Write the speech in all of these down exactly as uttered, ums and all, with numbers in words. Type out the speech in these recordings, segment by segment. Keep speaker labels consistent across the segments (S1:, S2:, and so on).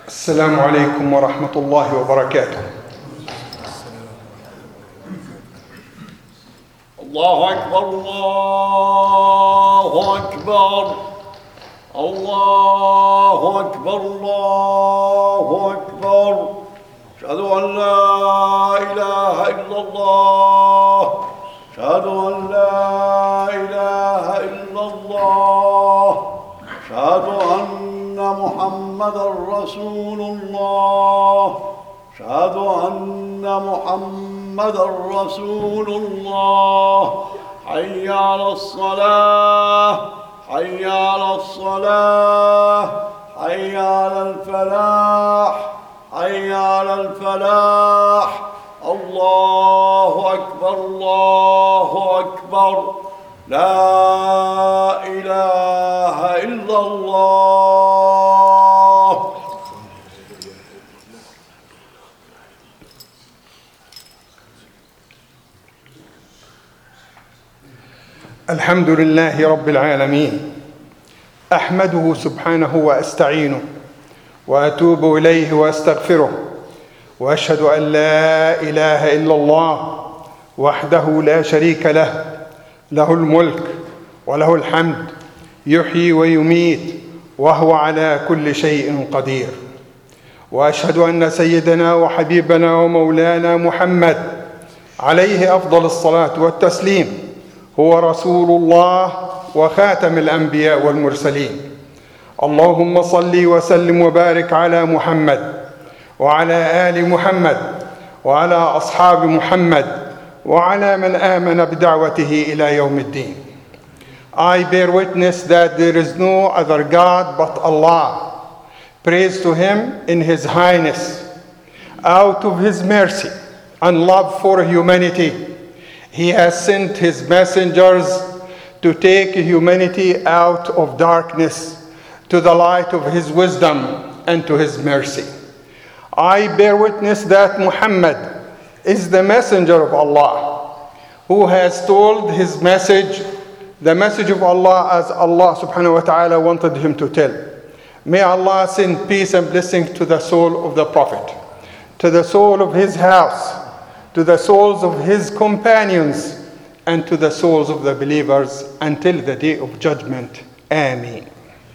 S1: السلام عليكم ورحمة الله وبركاته.
S2: الله أكبر الله أكبر الله أكبر الله أكبر أشهد أن لا إله إلا الله أشهد أن لا إله إلا الله أشهد أن محمدا رسول الله أشهد أن محمدا رسول الله حي على الصلاة حي على الصلاة حي على الفلاح حي على الفلاح الله أكبر الله أكبر لا إله إلا الله.
S1: الحمد لله رب العالمين، أحمده سبحانه وأستعينه وأتوب إليه وأستغفره، وأشهد أن لا إله إلا الله وحده لا شريك له، له الملك وله الحمد، يحيي ويميت وهو على كل شيء قدير. وأشهد أن سيدنا وحبيبنا ومولانا محمد عليه أفضل الصلاة والتسليم هو رسول الله وخاتم الأنبياء والمرسلين. اللهم صل وسلم وبارك على محمد وعلى آل محمد وعلى أصحاب محمد وعلى من آمن بدعوته إلى يوم الدين. I bear witness that there is no other God but Allah. Praise to Him in His Highness. Out of His mercy and love for humanity, He has sent His messengers to take humanity out of darkness to the light of His wisdom and to His mercy. I bear witness that Muhammad is the messenger of Allah, who has told his message, the message of Allah as Allah subhanahu wa ta'ala wanted him to tell. May Allah send peace and blessing to the soul of the Prophet, to the soul of his house, to the souls of his companions, and to the souls of the believers until the day of judgment. Ameen.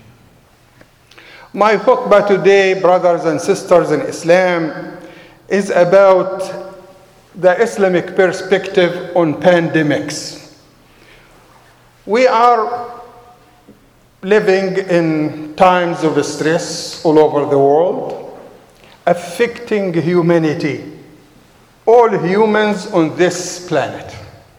S1: My khutbah today, brothers and sisters in Islam, is about the Islamic perspective on pandemics. We are living in times of stress all over the world, affecting humanity, all humans on this planet.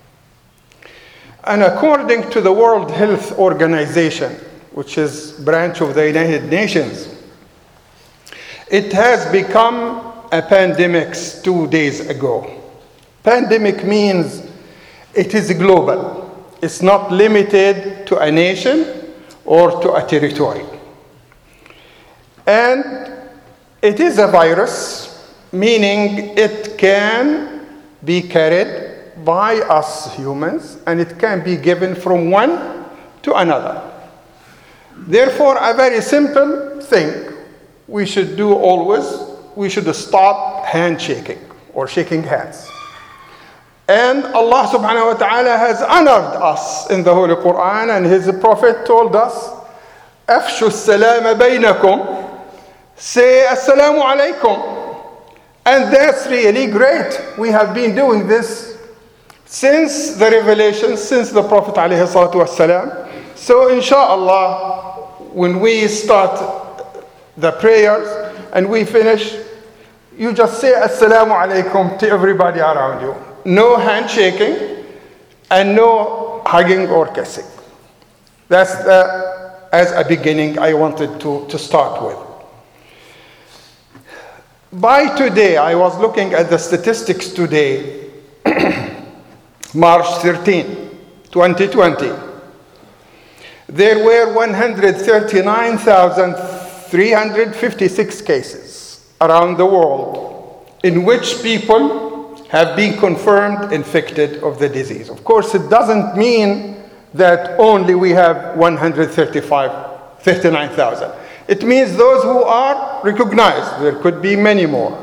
S1: And according to the World Health Organization, which is a branch of the United Nations, it has become a pandemic two days ago. Pandemic means it is global. It's not limited to a nation or to a territory. And it is a virus, meaning it can be carried by us humans, and it can be given from one to another. Therefore, a very simple thing we should do always, we should stop handshaking or shaking hands. And Allah subhanahu wa ta'ala has honored us in the Holy Quran, and His Prophet told us, Afshu as-salama baynakum, say assalamu alaikum. And that's really great. We have been doing this since the revelation, since the Prophet alayhi salatu wassalam. So inshallah, when we start the prayers and we finish, you just say assalamu alaikum to everybody around you. No handshaking and no hugging or kissing. That's the, as a beginning I wanted to, to start with. By today, I was looking at the statistics today, March thirteenth, twenty twenty. There were one hundred thirty-nine thousand three hundred fifty-six cases around the world in which people have been confirmed infected of the disease. Of course, it doesn't mean that only we have one hundred thirty-five, thirty-nine thousand. It means those who are recognized. There could be many more.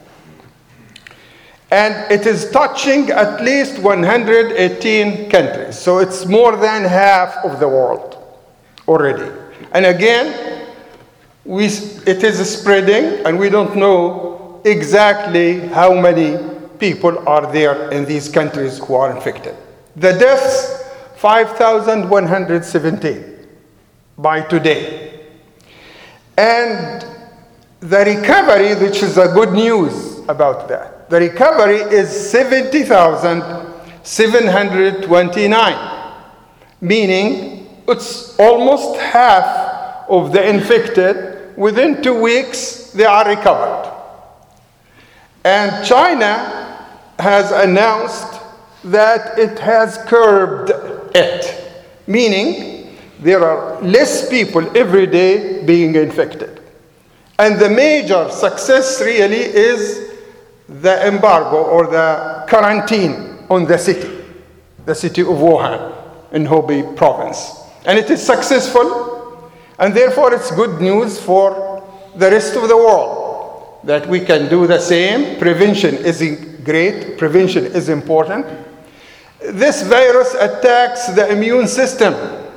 S1: And it is touching at least one hundred eighteen countries. So it's more than half of the world already. And again, we, it is spreading, and we don't know exactly how many people are there in these countries who are infected. The deaths, five thousand one hundred seventeen by today. And the recovery, which is a good news about that, the recovery is seventy thousand seven hundred twenty-nine, meaning it's almost half of the infected. Within two weeks, they are recovered. And China has announced that it has curbed it, meaning there are less people every day being infected. And the major success really is the embargo or the quarantine on the city, the city of Wuhan in Hubei province. And it is successful, and therefore it's good news for the rest of the world that we can do the same. Prevention is great, prevention is important. This virus attacks the immune system.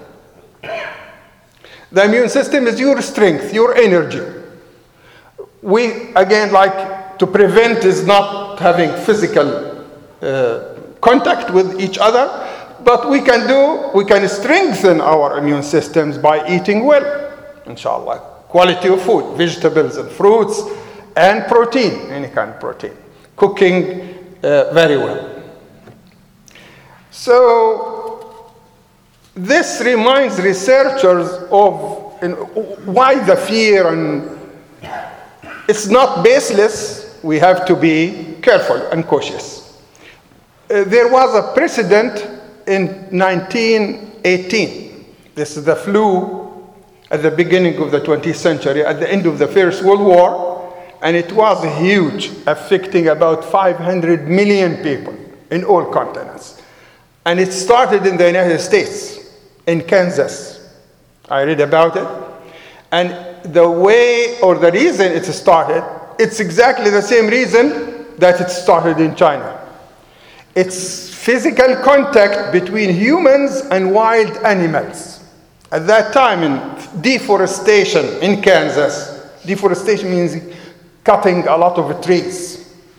S1: The immune system is your strength, your energy. We, again, like to prevent is not having physical uh, contact with each other, but we can do, we can strengthen our immune systems by eating well, inshallah. Quality of food, vegetables and fruits, and protein, any kind of protein. Cooking uh, very well. So, this reminds researchers of you know, why the fear, and it's not baseless. We have to be careful and cautious. Uh, there was a precedent in nineteen eighteen. This is the flu at the beginning of the twentieth century, at the end of the First World War, and it was huge, affecting about five hundred million people in all continents. And it started in the United States, in Kansas. I read about it. And the way or the reason it started, it's exactly the same reason that it started in China. It's physical contact between humans and wild animals. At that time, in deforestation in Kansas, deforestation means cutting a lot of trees.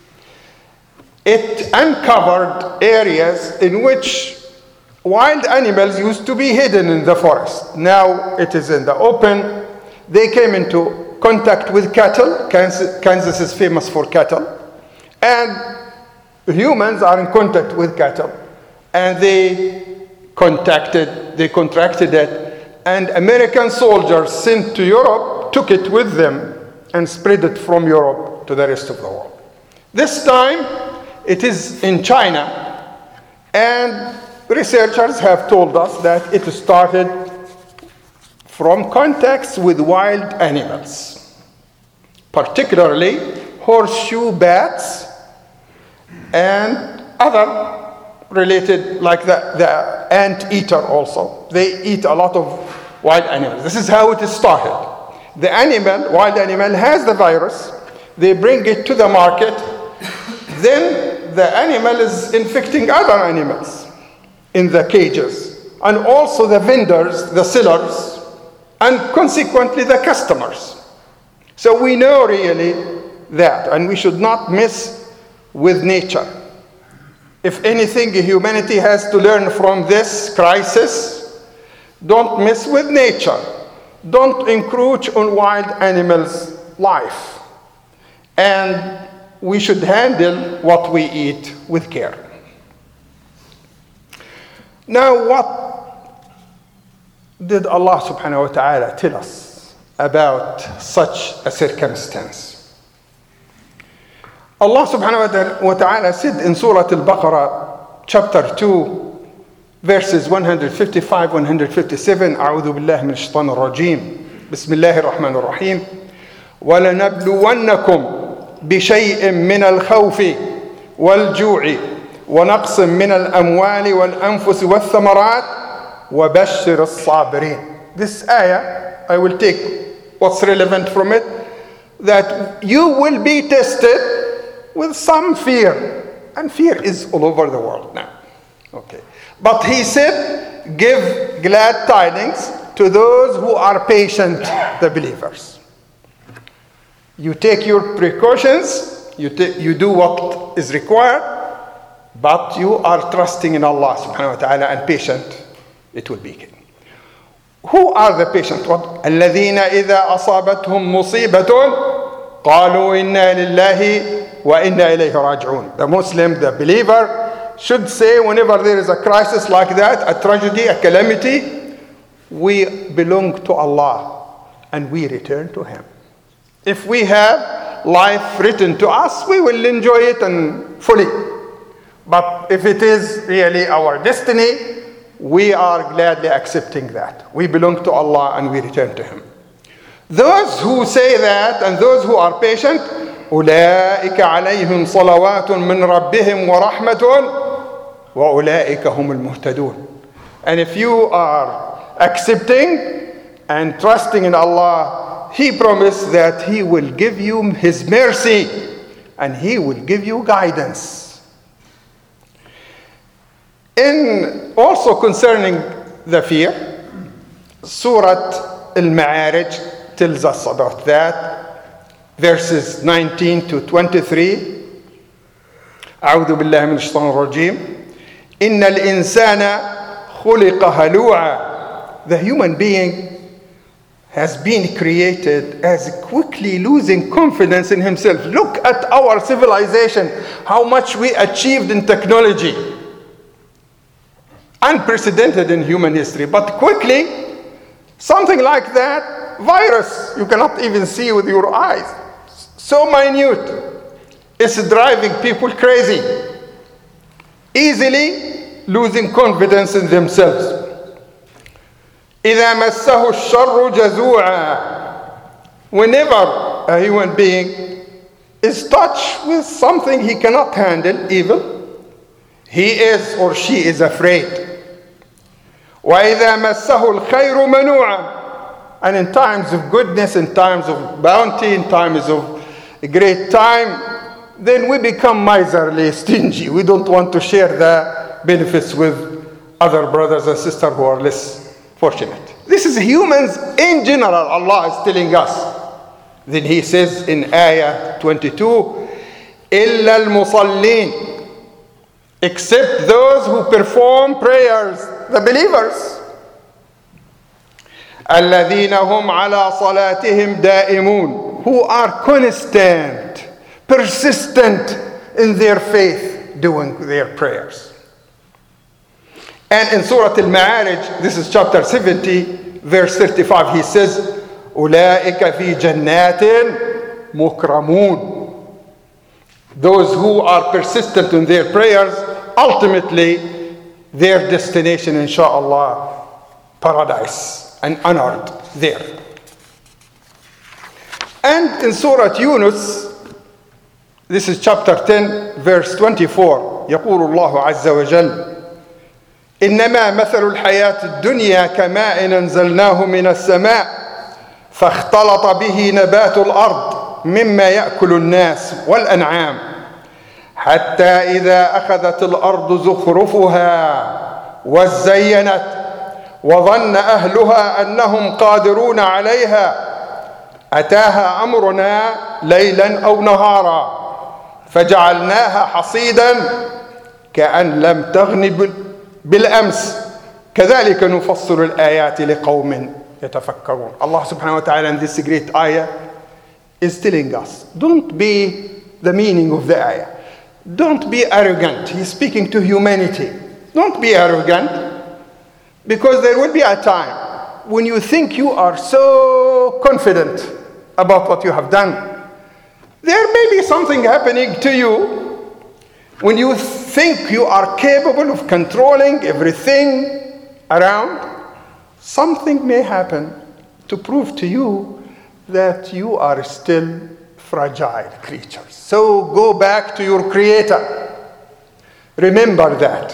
S1: It uncovered areas in which wild animals used to be hidden in the forest. Now it is in the open. They came into contact with cattle. Kansas, Kansas is famous for cattle. And humans are in contact with cattle. And they contacted, they contracted it. And American soldiers sent to Europe took it with them and spread it from Europe to the rest of the world. This time, it is in China, and researchers have told us that it started from contacts with wild animals, particularly horseshoe bats and other related, like the, the anteater also. They eat a lot of wild animals. This is how it started. The animal, wild animal, has the virus. They bring it to the market. Then the animal is infecting other animals in the cages, and also the vendors, the sellers, and consequently the customers. So we know really that, and we should not mess with nature. If anything, humanity has to learn from this crisis. Don't mess with nature. Don't encroach on wild animals' life. And we should handle what we eat with care. Now, what did Allah subhanahu wa ta'ala tell us about such a circumstance? Allah subhanahu wa ta'ala said in Surah Al-Baqarah, chapter two, verses one fifty-five, one fifty-seven, أعوذ بالله من الشيطان الرجيم بسم الله الرحمن الرحيم وَلَنَبْلُوَنَّكُمْ بشيء من الخوف والجوع ونقص من الأموال والأنفس والثمرات وبشر الصابرين. This ayah, I will take What's relevant from it? That you will be tested with some fear. And fear is all over the world now. Okay. But he said, give glad tidings to those who are patient, the believers. You take your precautions, you, ta- you do what is required, but you are trusting in Allah subhanahu wa ta'ala and patient, it will be king. Who are the patient? What? الذين إذا أصابتهم مصيبة قالوا إنا لله وإنا إليه راجعون. The Muslim, the believer, should say whenever there is a crisis like that, a tragedy, a calamity, we belong to Allah and we return to Him. If we have life written to us, we will enjoy it and fully. But if it is really our destiny, we are gladly accepting that. We belong to Allah and we return to Him. Those who say that and those who are patient, أولئك عليهم صلوات من ربهم ورحمة وأولئك هم المهتدون. And if you are accepting and trusting in Allah, He promised that He will give you His mercy and He will give you guidance. In also concerning the fear, Surah Al-Ma'arij tells us about that, verses nineteen to twenty-three. أعوذ بالله من الشيطان الرجيم. إن الإنسان خلق هلوعا. The human being has been created as quickly losing confidence in himself. Look at our civilization, how much we achieved in technology. Unprecedented in human history, but quickly, something like that, virus, you cannot even see with your eyes, so minute, it's driving people crazy, easily losing confidence in themselves. إذا مسه الشر جزوعا. Whenever a human being is touched with something he cannot handle, evil, he is or she is afraid. وَإِذَا مَسَّهُ الْخَيْرُ مَنُوعًا. And in times of goodness, in times of bounty, in times of a great time, then we become miserly, stingy. We don't want to share the benefits with other brothers and sisters who are less fortunate. This is humans in general, Allah is telling us. Then He says in Ayah twenty-two, إِلَّا الْمُصَلِّينَ. Except those who perform prayers, the believers. الذين هم على صلاتهم دائمون. Who are constant, persistent in their faith, doing their prayers. And in Surah Al-Ma'arij, this is chapter seventy, verse thirty-five, He says, أولئك في جنات مكرمون. Those who are persistent in their prayers, ultimately, their destination, inshallah, paradise, and honored there. And in Surah Yunus, this is chapter ten, verse twenty-four, يقول الله عز وجل إنما مثل الحياة الدنيا كماء أنزلناه من السماء فاختلط به نبات الأرض مما يأكل الناس والأنعام حتى إذا أخذت الأرض زخرفها وزينت وظن أهلها أنهم قادرون عليها أتاها أمرنا ليلا أو نهارا فجعلناها حصيدا كأن لم تغن بالأمس كذلك نفصل الآيات لقوم يتفكرون. Allah subhanahu wa ta'ala in this great ayah is telling us, don't be the meaning of the ayah. Don't be arrogant. He's speaking to humanity. Don't be arrogant, because there will be a time when you think you are so confident about what you have done. There may be something happening to you when you think you are capable of controlling everything around. Something may happen to prove to you that you are still fragile creatures. So go back to your Creator. Remember that.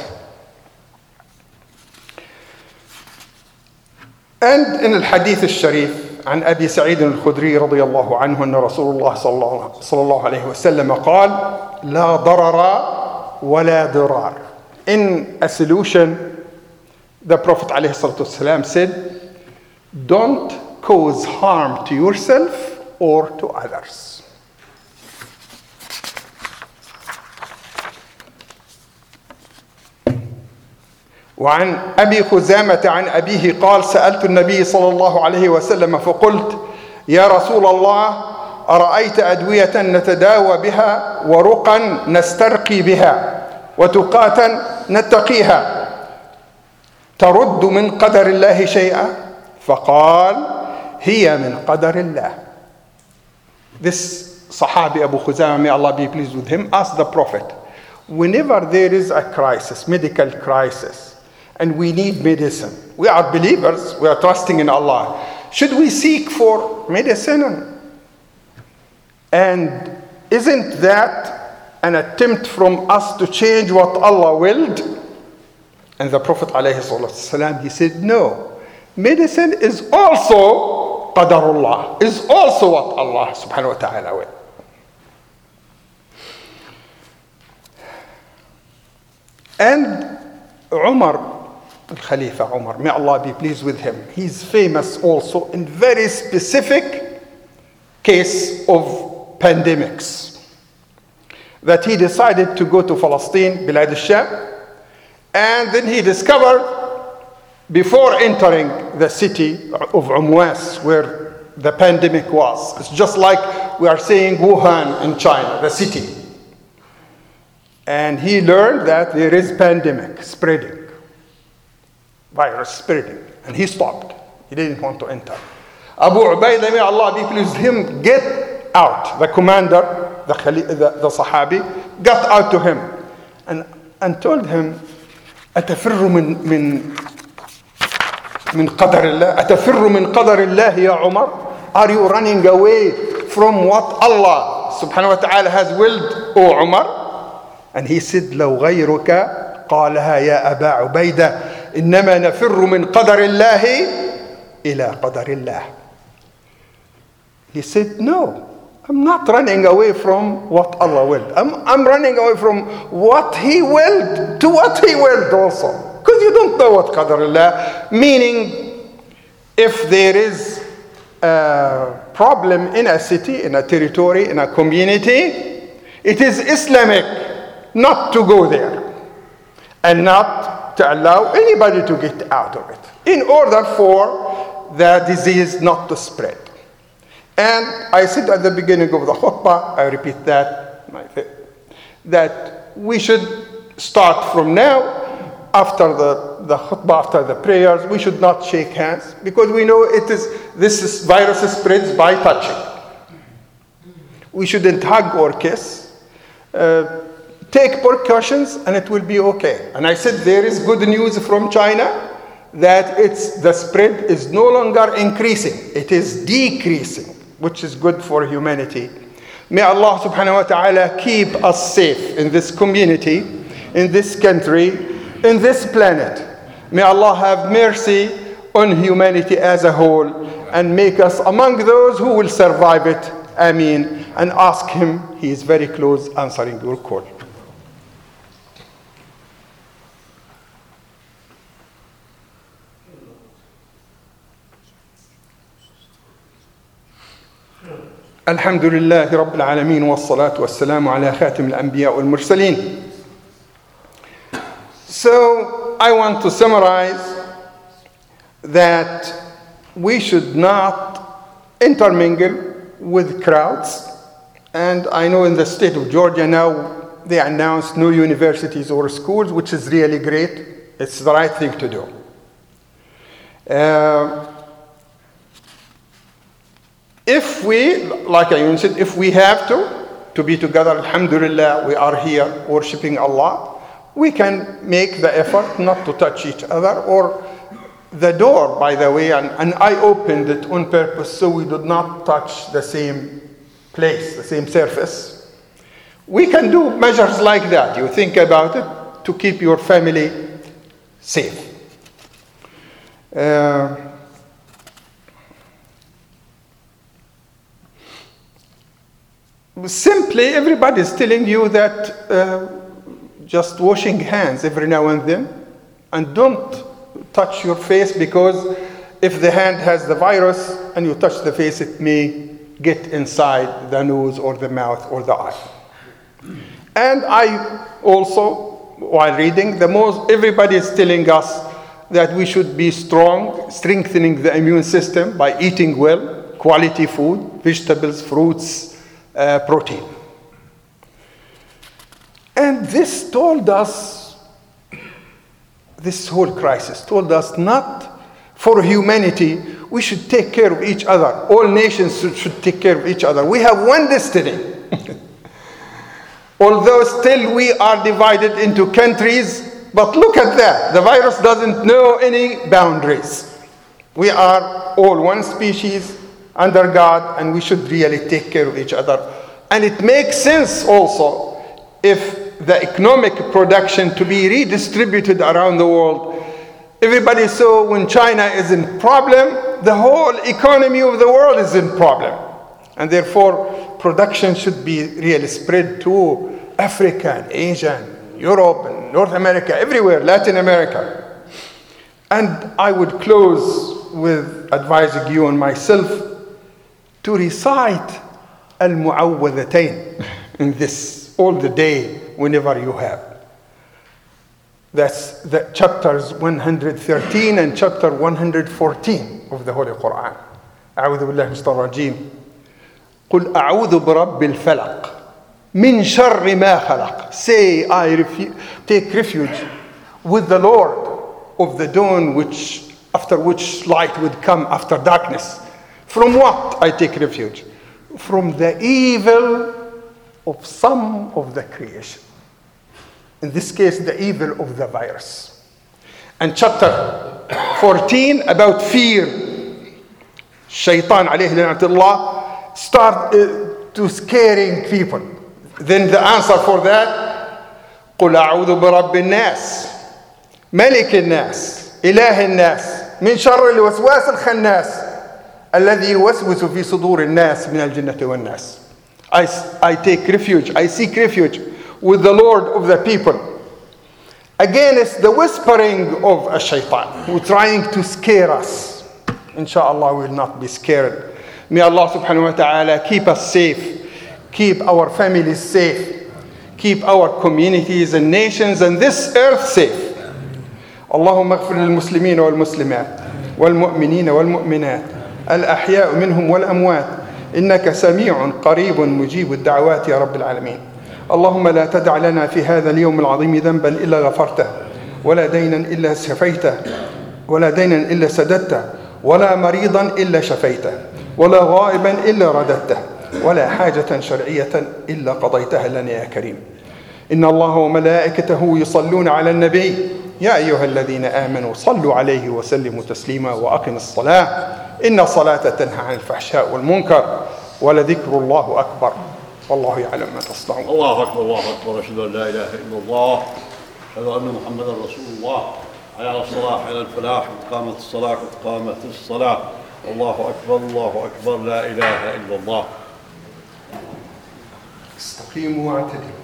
S1: And in Al-Hadith Al-Sharif, عن أبي سعيد الخدري رضي الله عنه أن رسول الله صلى الله عليه وسلم قال لا ضرر ولا ضرار. In a solution, the Prophet عليه الصلاة والسلام said, don't cause harm to yourself or to others. وعن أبي خزامة عن أبيه قال سألت النبي صلى الله عليه وسلم فقلت يا رسول الله أرأيت أدوية نتداوى بها ورقا نسترقي بها وتقاة نتقيها ترد من قدر الله شيئا؟ فقال هي من قدر الله. This Sahabi Abu Khuzama, may Allah be pleased with him, asked the Prophet, whenever there is a crisis, medical crisis, and we need medicine, we are believers, we are trusting in Allah, should we seek for medicine? And isn't that an attempt from us to change what Allah willed? And the Prophet ﷺ, he said, no. Medicine is also qadarullah, is also what Allah subhanahu wa ta'ala will. And Umar, Khalifa Umar, may Allah be pleased with him, he's famous also in very specific case of pandemics. That he decided to go to Palestine, Bilad al-Sham, and then he discovered before entering the city of Umwas where the pandemic was, it's just like we are saying Wuhan in China, the city. And he learned that there is pandemic spreading, virus spreading, and he stopped. He didn't want to enter. Abu Ubaidah, may Allah be pleased with him, get out. The commander, the, the, the Sahabi, got out to him and, and told him, أتفر من من من قدر الله أتفر من قدر الله يا عمر? Are you running away from what Allah subhanahu wa ta'ala has willed, O Umar? And he said, لو غيرك قالها يا أبا عبيدة إنما نفر من قدر الله إلى قدر الله. He said, no, I'm not running away from what Allah willed. I'm, I'm running away from what He willed to what He willed also. Because you don't know what qadar Allah, meaning if there is a problem in a city, in a territory, in a community, it is Islamic not to go there and not to allow anybody to get out of it in order for the disease not to spread. And I said at the beginning of the khutbah, I repeat that, that we should start from now, after the, the khutbah, after the prayers, we should not shake hands, because we know it is this is, virus spreads by touching. We shouldn't hug or kiss. Uh, take precautions and it will be okay. And I said there is good news from China, that it's the spread is no longer increasing, it is decreasing, which is good for humanity. May Allah subhanahu wa ta'ala keep us safe in this community, in this country, in this planet. May Allah have mercy on humanity as a whole and make us among those who will survive it. Ameen. And ask Him, He is very close answering your call. الحمد لله رب العالمين والصلاة والسلام على خاتم الأنبياء والمرسلين. So I want to summarize that we should not intermingle with crowds. And I know in the state of Georgia now they announced no universities or schools, which is really great. It's the right thing to do. Uh, If we, like I mentioned, if we have to, to be together, alhamdulillah, we are here worshipping Allah, we can make the effort not to touch each other, or the door, by the way, and, and I opened it on purpose so we did not touch the same place, the same surface. We can do measures like that. You think about it to keep your family safe. Uh, simply everybody is telling you that uh, just washing hands every now and then, and don't touch your face, because if the hand has the virus and you touch the face, it may get inside the nose or the mouth or the eye. And I also, while reading, the most everybody is telling us that we should be strong, strengthening the immune system by eating well, quality food, vegetables, fruits, uh, protein. And this told us, this whole crisis told us not for humanity, we should take care of each other. All nations should, should take care of each other. We have one destiny. Although still we are divided into countries, but look at that. The virus doesn't know any boundaries. We are all one species under God, and we should really take care of each other. And it makes sense also if the economic production to be redistributed around the world. Everybody saw when China is in problem, the whole economy of the world is in problem. And therefore, production should be really spread to Africa and Asia and Europe and North America, everywhere, Latin America. And I would close with advising you and myself to recite Al-Mu'awwadhatayn in this all the day whenever you have. That's the chapters one hundred thirteen and chapter one hundred fourteen of the Holy Quran. أعوذ بالله من الشيطان الرجيم. قل أعوذ برب الفلق من شر ما خلق. Say, I refu- take refuge with the Lord of the dawn, which after which light would come after darkness. From what I take refuge? From the evil of some of the creation. In this case, the evil of the virus. And chapter fourteen about fear. Shaitan alayhi lanatullah start uh, to scaring people. Then the answer for that, قل أعوذ برب الناس ملك الناس إله الناس من شر الوسواس الخناس الذي يوسوس في صدور الناس من الجنة والناس. I, I take refuge, I seek refuge with the Lord of the people against the whispering of a shaitan who is trying to scare us. Inshallah, we will not be scared. May Allah subhanahu wa ta'ala keep us safe, keep our families safe, keep our communities and nations and this earth safe. اللهم اغفر للمسلمين والمسلمات والمؤمنين والمؤمنات الأحياء منهم والأموات إنك سميع قريب مجيب الدعوات يا رب العالمين. اللهم لا تدع لنا في هذا اليوم العظيم ذنبا إلا غفرته ولا دينا إلا شفيته ولا دينا إلا سددته ولا مريضا إلا شفيته ولا غائبا إلا رددته ولا حاجة شرعية إلا قضيتها لنا يا كريم. إن الله وملائكته يصلون على النبي يا أيها الذين آمنوا صلوا عليه وسلموا تسليما وأقم الصلاة إن الصلاة تنهى عن الفحشاء والمنكر ولذكر الله أكبر والله يعلم ما تصنعون.
S2: الله أكبر الله أكبر أشهد أن لا إله إلا الله أشهد أن محمدا رسول الله حي على الصلاة حي على الفلاح قد قامت الصلاة قد قامت الصلاة الله أكبر الله أكبر لا إله إلا الله.
S1: استقيموا واعتدلوا.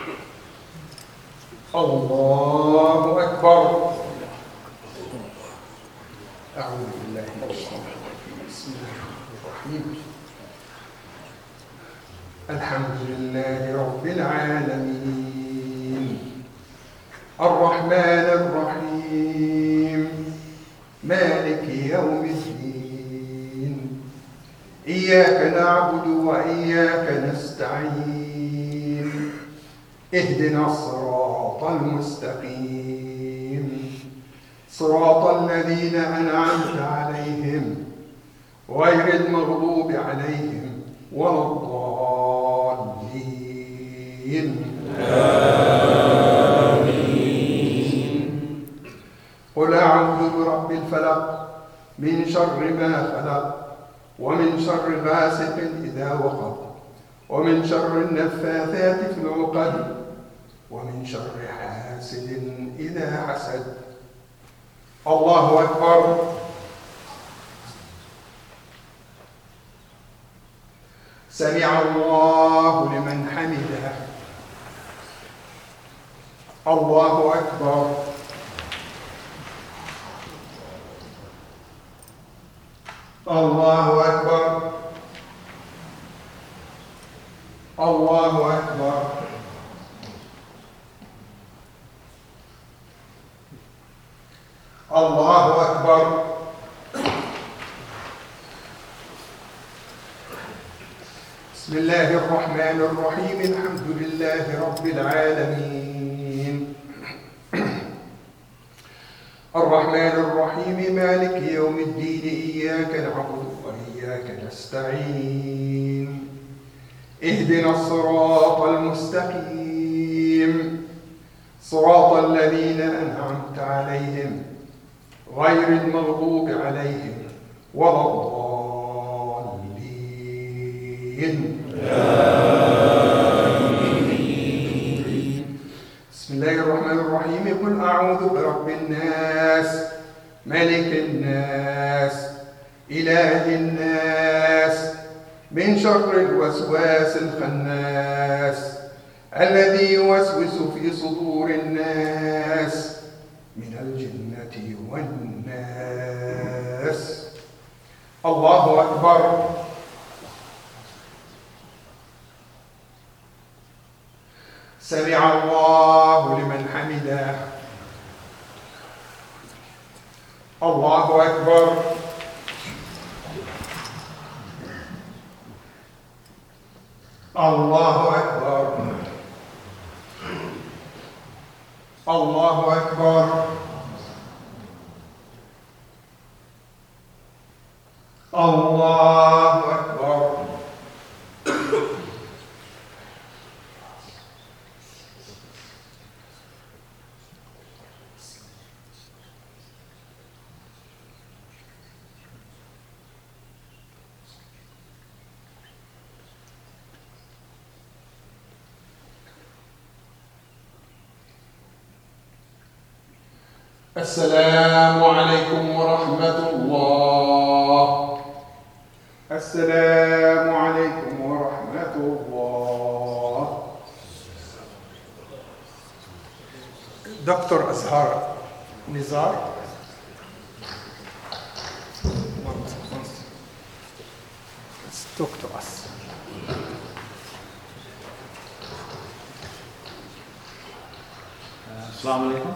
S1: الله أكبر. أعوذ بالله من الشيطان الرجيم بسم الله الرحمن الرحيم. الحمد لله رب العالمين الرحمن الرحيم مالك يوم الدين إياك نعبد وإياك نستعين اهدنا الصراط المستقيم صراط الذين أنعمت عليهم غير المغضوب عليهم ولا الضالين. آمين. قل أعوذ برب الفلق من شر ما خلق ومن شر غاسق إذا وقب ومن شر النفاثات في العقد ومن شر حاسد إذا حسد. الله أكبر. سمع الله لمن حمده. الله أكبر. الله أكبر. الله أكبر. الله أكبر. بسم الله الرحمن الرحيم. الحمد لله رب العالمين الرحمن الرحيم مالك يوم الدين. إياك نعبد وإياك نستعين. اهدنا الصراط المستقيم صراط الذين أنعمت عليهم غير المغضوب عليهم ولا الضالين. بسم الله الرحمن الرحيم. قل أعوذ برب الناس ملك الناس إله الناس من شر الوسواس الخناس الذي يوسوس في صدور الناس من الجنة والناس. الله أكبر. سمع الله لمن حمده. الله أكبر. الله أكبر. الله أكبر. الله أكبر. السلام عليكم ورحمة الله. السلام عليكم ورحمة الله. دكتور أزهار نزار. Let's talk to us.
S3: Assalamu alaikum.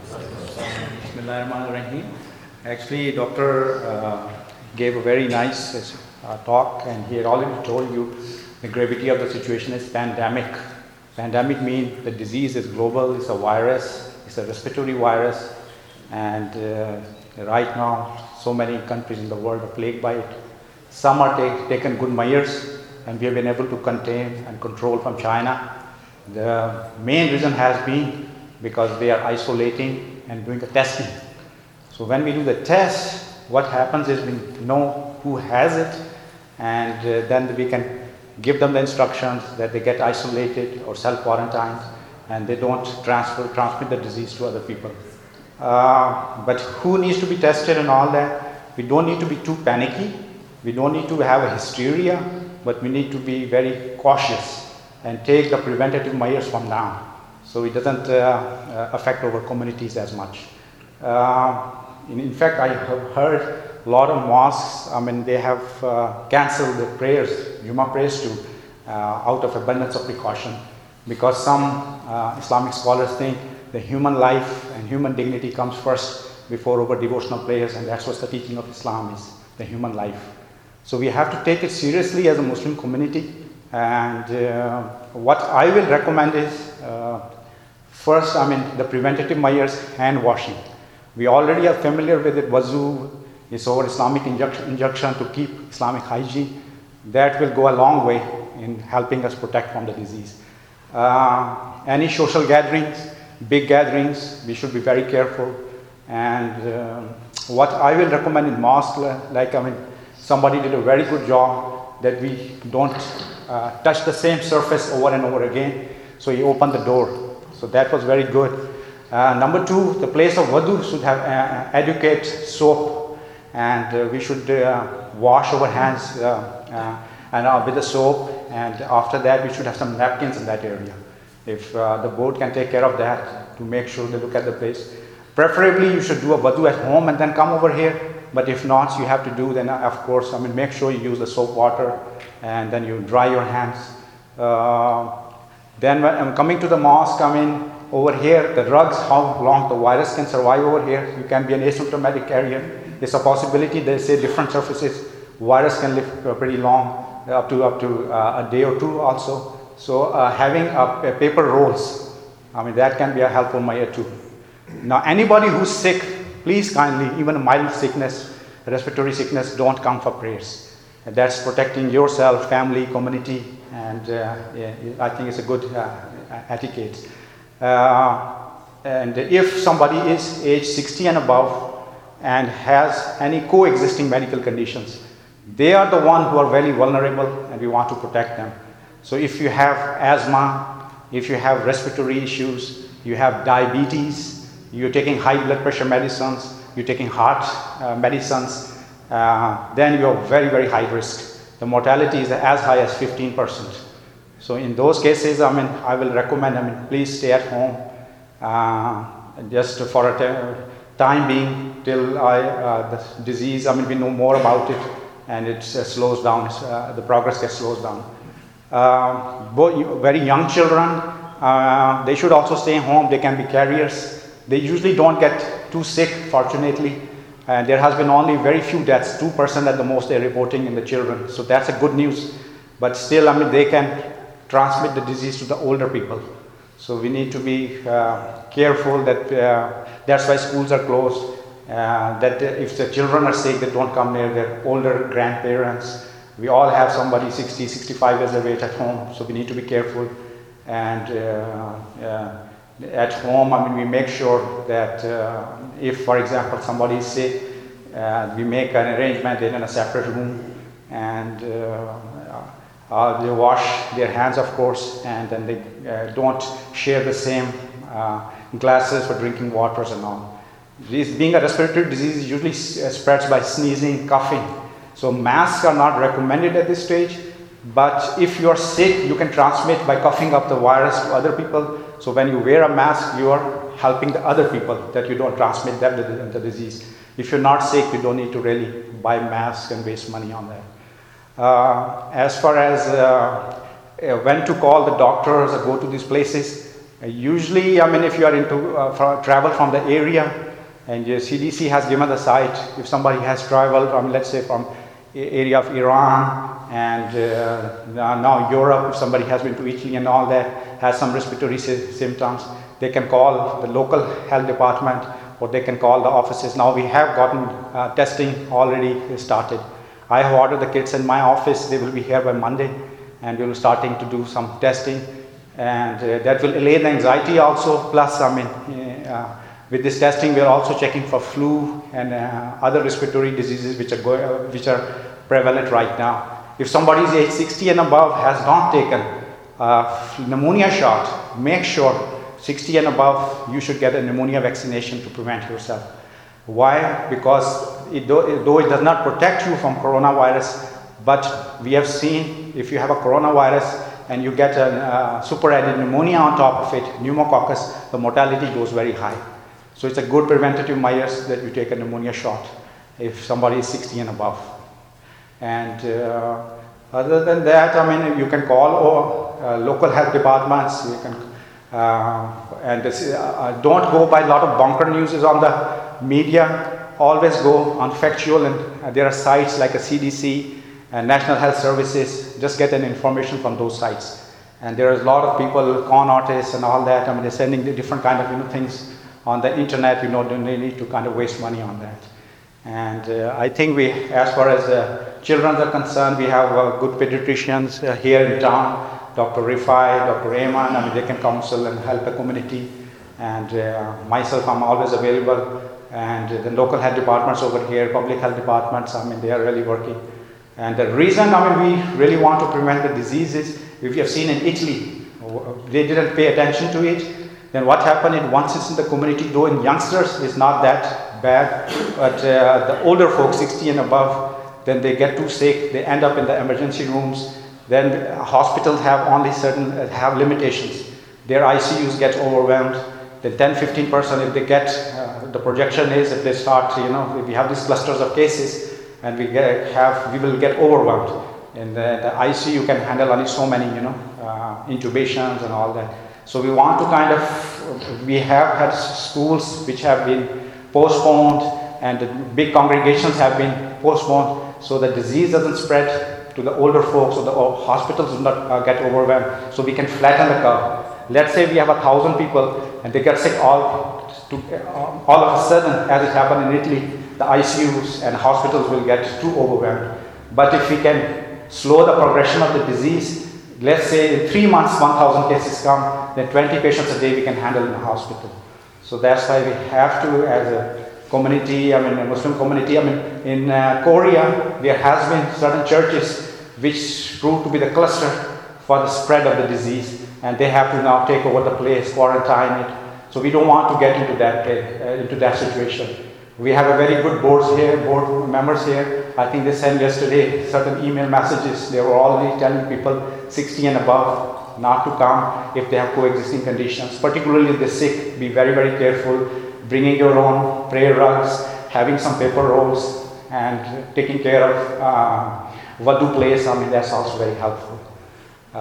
S3: Bismillahirrahmanirrahim. Actually, Doctor uh, gave a very nice uh, talk, and he had already told you the gravity of the situation is pandemic. Pandemic means the disease is global, it's a virus, it's a respiratory virus, and uh, right now so many countries in the world are plagued by it. Some are take, taken good measures, and we have been able to contain and control from China. The main reason has been because they are isolating and doing the testing. So when we do the test, what happens is we know who has it, and uh, then we can give them the instructions that they get isolated or self-quarantined, and they don't transfer, transmit the disease to other people. Uh, but who needs to be tested and all that? We don't need to be too panicky. We don't need to have a hysteria, but we need to be very cautious and take the preventative measures from now, so it doesn't uh, uh, affect our communities as much. Uh, in, in fact, I have heard a lot of mosques, I mean, they have uh, cancelled the prayers, Jummah prayers too, uh, out of abundance of precaution, because some uh, Islamic scholars think the human life and human dignity comes first before our devotional prayers, and that's what the teaching of Islam is, the human life. So we have to take it seriously as a Muslim community, and uh, what I will recommend is, uh, first, I mean, the preventative measures, hand washing. We already are familiar with it. Wuzu is our Islamic injunction, injunction to keep Islamic hygiene. That will go a long way in helping us protect from the disease. Uh, any social gatherings, big gatherings, we should be very careful. And uh, what I will recommend in mosque, like, I mean, somebody did a very good job that we don't uh, touch the same surface over and over again. So he opened the door. So that was very good. Uh, number two, the place of wudu should have uh, adequate soap, and uh, we should uh, wash our hands uh, uh, and uh, with the soap, and after that we should have some napkins in that area. If uh, the board can take care of that, to make sure they look at the place. Preferably you should do a wudu at home and then come over here, but if not, you have to do, then uh, of course, I mean, make sure you use the soap water and then you dry your hands. Uh, then when I'm coming to the mosque, I mean, over here, the drugs, how long the virus can survive over here, you can be an asymptomatic carrier. It's a possibility. They say different surfaces, virus can live uh, pretty long, up to up to uh, a day or two also. So uh, having a, a paper rolls, I mean, that can be a helpful measure too. Now, anybody who's sick, please kindly, even a mild sickness, respiratory sickness, don't come for prayers. And that's protecting yourself, family, community, and uh, yeah, I think it's a good uh, etiquette. Uh, and if somebody is age sixty and above and has any coexisting medical conditions, they are the ones who are very vulnerable and we want to protect them. So if you have asthma, if you have respiratory issues, you have diabetes, you're taking high blood pressure medicines, you're taking heart uh, medicines, uh, then you're very, very high risk. The mortality is as high as fifteen percent. So in those cases, I mean, I will recommend, I mean, please stay at home uh, just for a t- time being till I, uh, the disease, I mean, we know more about it and it uh, slows down, uh, the progress gets slows down. Uh, both, very young children, uh, they should also stay home, they can be carriers. They usually don't get too sick, fortunately. And there has been only very few deaths, two percent at the most they're reporting in the children. So that's a good news. But still, I mean, they can transmit the disease to the older people. So we need to be uh, careful that uh, that's why schools are closed. Uh, that if the children are sick, they don't come near their older grandparents. We all have somebody sixty, sixty-five years of age at home, so we need to be careful. And uh, uh, at home, I mean, we make sure that uh, if, for example, somebody is sick, uh, we make an arrangement in a separate room, and uh, uh, they wash their hands, of course, and then they uh, don't share the same uh, glasses for drinking waters and all. This being a respiratory disease, usually spreads by sneezing, coughing. So masks are not recommended at this stage, but if you are sick, you can transmit by coughing up the virus to other people. So when you wear a mask, you are helping the other people that you don't transmit them the, the disease. If you're not sick, you don't need to really buy masks and waste money on that. Uh, as far as uh, uh, when to call the doctors or go to these places, uh, usually, I mean, if you are into uh, for travel from the area, and your C D C has given the site, if somebody has traveled from, let's say, from area of Iran and uh, now Europe, if somebody has been to Italy and all that, has some respiratory sy- symptoms, they can call the local health department or they can call the offices. Now we have gotten uh, testing already started. I have ordered the kits in my office. They will be here by Monday and we will starting to do some testing, and uh, that will allay the anxiety also. Plus, I mean, uh, with this testing, we are also checking for flu and uh, other respiratory diseases which are go- uh, which are prevalent right now. If somebody is age sixty and above has not taken a pneumonia shot, make sure sixty and above you should get a pneumonia vaccination to prevent yourself. Why? Because it, though, though it does not protect you from coronavirus, but we have seen if you have a coronavirus and you get a uh, superadded pneumonia on top of it, pneumococcus, the mortality goes very high. So it's a good preventative measure that you take a pneumonia shot if somebody is sixty and above. And uh, other than that, I mean, you can call or, uh, local health departments. You can uh, and this, uh, don't go by a lot of bunker news on the media. Always go on factual, and uh, there are sites like a C D C and National Health Services. Just get an information from those sites. And there is a lot of people, con artists and all that. I mean, they're sending the different kind of you know things on the internet. You know, they need to kind of waste money on that. And uh, I think we, as far as uh, children are concerned, we have uh, good pediatricians uh, here in town. Doctor Rifai, Doctor Ayman, I mean, they can counsel and help the community. And uh, myself, I'm always available. And uh, the local health departments over here, public health departments, I mean, they are really working. And the reason, I mean, we really want to prevent the diseases, if you have seen in Italy, they didn't pay attention to it. Then what happened, it, once it's in the community, though in youngsters, it's not that bad. But uh, the older folks, sixty and above, then they get too sick, they end up in the emergency rooms. Then hospitals have only certain, uh, have limitations. Their I C Us get overwhelmed. The ten to fifteen percent if they get, uh, the projection is if they start, you know, if we have these clusters of cases and we get, have, we will get overwhelmed. And the, the I C U can handle only so many, you know, uh, intubations and all that. So we want to kind of, we have had schools which have been postponed and the big congregations have been postponed so the disease doesn't spread to the older folks, so the hospitals do not uh, get overwhelmed, so we can flatten the curve. Let's say we have a thousand people and they get sick all, to, uh, all of a sudden, as it happened in Italy, the I C Us and hospitals will get too overwhelmed. But if we can slow the progression of the disease, let's say in three months one thousand cases come, then twenty patients a day we can handle in the hospital. So that's why we have to, as a community, I mean a Muslim community, I mean in uh, Korea there has been certain churches which proved to be the cluster for the spread of the disease, and they have to now take over the place, quarantine it. So we don't want to get into that uh, into that situation. We have a very good boards here, board members here. I think they sent yesterday certain email messages. They were already telling people sixty and above not to come if they have coexisting conditions, particularly if they're sick. Be very, very careful. Bringing your own prayer rugs, having some paper rolls, and taking care of uh, Wadu place. I mean, that's also very helpful.